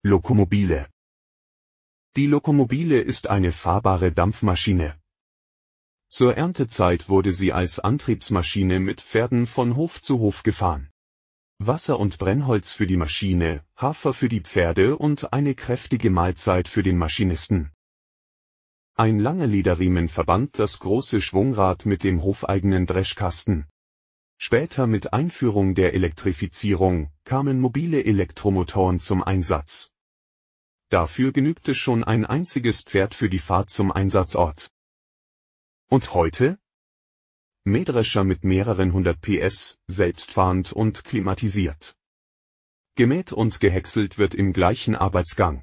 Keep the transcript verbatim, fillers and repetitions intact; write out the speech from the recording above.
Lokomobile. Die Lokomobile ist eine fahrbare Dampfmaschine. Zur Erntezeit wurde sie als Antriebsmaschine mit Pferden von Hof zu Hof gefahren. Wasser und Brennholz für die Maschine, Hafer für die Pferde und eine kräftige Mahlzeit für den Maschinisten. Ein langer Lederriemen verband das große Schwungrad mit dem hofeigenen Dreschkasten. Später mit Einführung der Elektrifizierung kamen mobile Elektromotoren zum Einsatz. Dafür genügte schon ein einziges Pferd für die Fahrt zum Einsatzort. Und heute? Mähdrescher mit mehreren hundert P S, selbstfahrend und klimatisiert. Gemäht und gehäckselt wird im gleichen Arbeitsgang.